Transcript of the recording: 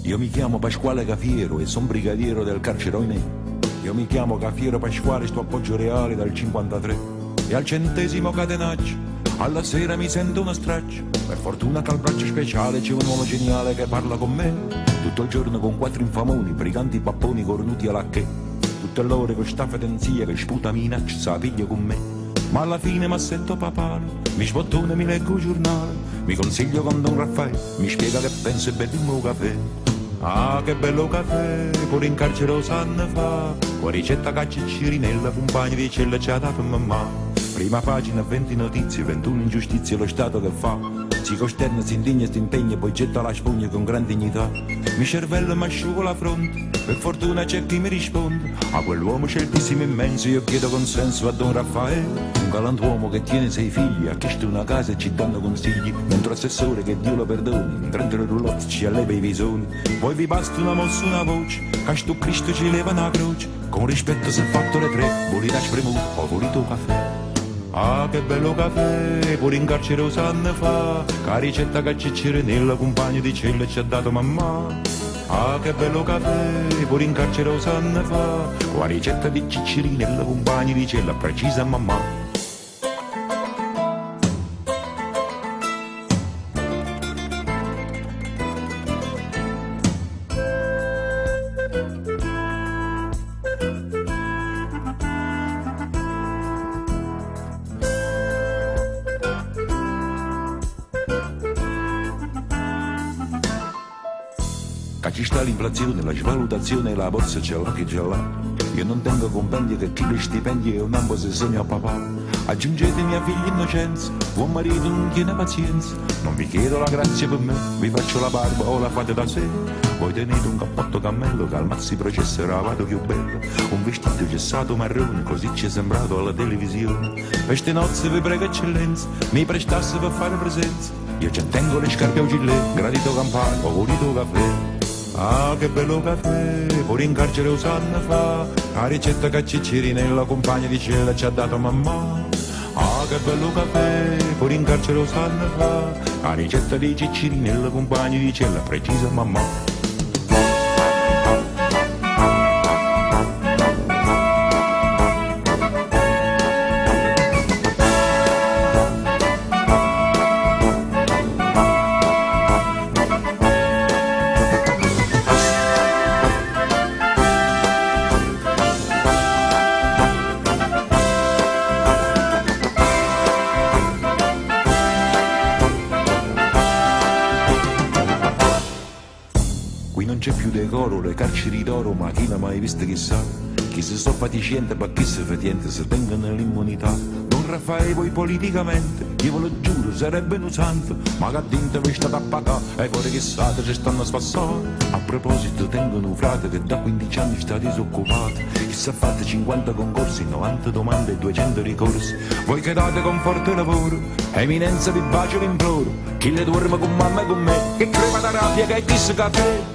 Io mi chiamo Pasquale Cafiero e son brigadiero del carcere Oinè. Io mi chiamo Cafiero Pasquale, sto appoggio reale dal 53. E al 100° catenaccio, alla sera mi sento uno straccio. Per fortuna che al braccio speciale c'è un uomo geniale che parla con me. Tutto il giorno con 4 infamoni, briganti papponi cornuti alla che. Tutte l'ore con sta fedenzia che sputa minaccia, sa piglia con me. Ma alla fine mi assetto papale, mi sbottone, mi leggo il giornale, mi consiglio con Don Raffaele, mi spiega che penso e beviamo un caffè. Ah, che bello caffè, pure in carcere lo sanno fa, con ricetta caccia e cirinella, compagni di cella ci ha dato mamma. Prima pagina, 20 notizie, 21 ingiustizie, lo Stato che fa. Si costerna, si indigna, si impegna, poi getta la spugna con gran dignità. Mi cervello mi asciugo la fronte, per fortuna c'è chi mi risponde. A quell'uomo sceltissimo immenso io chiedo consenso a Don Raffaele. Un galantuomo che tiene 6 figli, ha chiesto una casa e ci danno consigli. Mentre assessore, che Dio lo perdoni, in 30 roulotte ci alleva i visoni. Poi vi basta una mossa, una voce, che sto Cristo ci leva una croce. Con rispetto se fatto le 3, volete spremuto o volete caffè. Ah, che bello caffè, pure in carcere lo sanno fa, che ricetta che c'è nella compagna di cella ci ha dato mamma. Ah, che bello caffè, pure in carcere lo sanno fa, la ricetta di Cicciri nella compagna di cella precisa mamma. Che ci sta l'inflazione, la svalutazione, la borsa ce l'ha che ce l'ha. Io non tengo compendi che chi li stipendi è un ambo se sogno a papà. Aggiungetemi a figli innocenza, buon marito non tiene pazienza. Non vi chiedo la grazia per me, vi faccio la barba o la fate da sé. Voi tenete un cappotto cammello che al mazzi processerà vado più bello. Un vestito gessato marrone, così ci è sembrato alla televisione. Per ste nozze vi prego eccellenza, mi prestasse per fare presenza. Io ci tengo le scarpe a gilet, gradito campano, o volito caffè. Ah, che bello caffè, pure in carcere lo sanno fa, la ricetta che Cicciri nella compagna di cella ci ha dato mamma. Ah, che bello caffè, pure in carcere lo sanno fa, la ricetta di Cicciri nella compagna di cella precisa mamma. Qui non c'è più decoro, le carceri d'oro, ma chi l'ha mai visto chissà? Chi si sto fatiscente, ma chi si fatiente, se tengono l'immunità. Don Raffaele poi politicamente, io ve lo giuro, sarebbe un santo, ma che dentro vi state a pagare, e fuori chissà ci stanno spassando. A proposito, tengono un frate che da 15 anni sta disoccupato, chissà fate 50 concorsi, 90 domande e 200 ricorsi. Voi che date con forte lavoro, eminenza vi bacio vi imploro, chi le dorme con mamma e con me, che crema da rabbia che è chissà caffè.